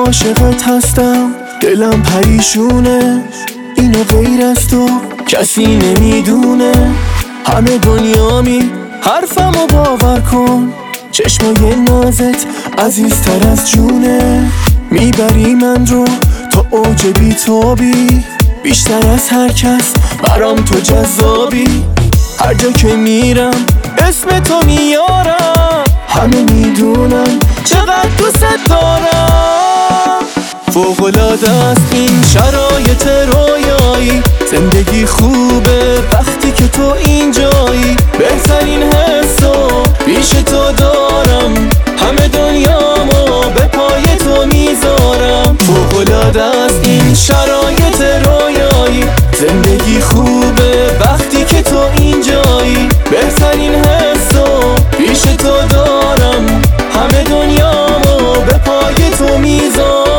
عاشقت هستم، دلم پریشونه، اینو غیر از تو کسی نمیدونه. همه دنیامی حرفمو باور کن، چشمای نازت عزیزتر از جونه. میبری من رو تا اوج بی‌تابی، بیشتر از هر کس برام تو جذابی. هر جا که میرم اسم تو میارم، همه میدونن چقدر دوست دارم. فوق‌العاده است این شرایط رویایی، زندگی خوبه وقتی که تو اینجایی. بهترین حسو پیش تو دارم، همه دنیامو به پای تو میذارم. فوق‌العاده است این شرایط رویایی، زندگی خوبه وقتی که تو اینجایی. بهترین حسو پیش تو دارم، همه دنیامو به پای تو میذارم.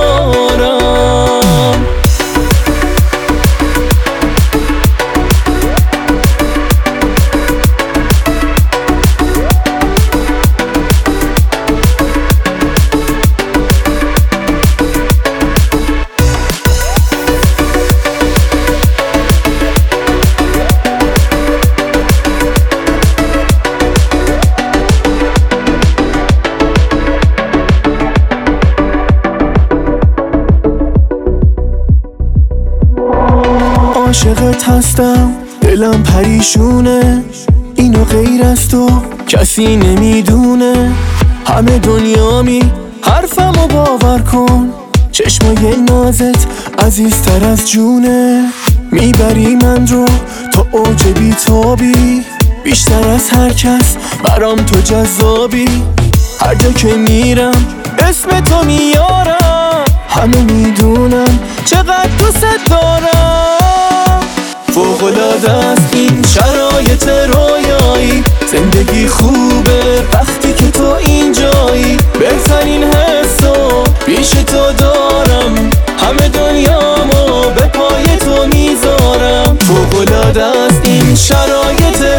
عاشقت هستم، دلم پریشونه، اینو غیر از تو کسی نمیدونه. همه دنیامی حرفمو باور کن، چشمای نازت عزیزتر از جونه. میبری من رو تا اوج بی‌تابی، بیشتر از هر کس برام تو جذابی. هر جا که میرم اسم تو میارم، همه میدونن چقدر دوست دارم. فوق‌العاده است این شرایط رویایی، زندگی خوبه وقتی که تو اینجایی. بهترین حسو پیش تو دارم، همه دنیامو به پای تو میذارم. فوق‌العاده است این شرایط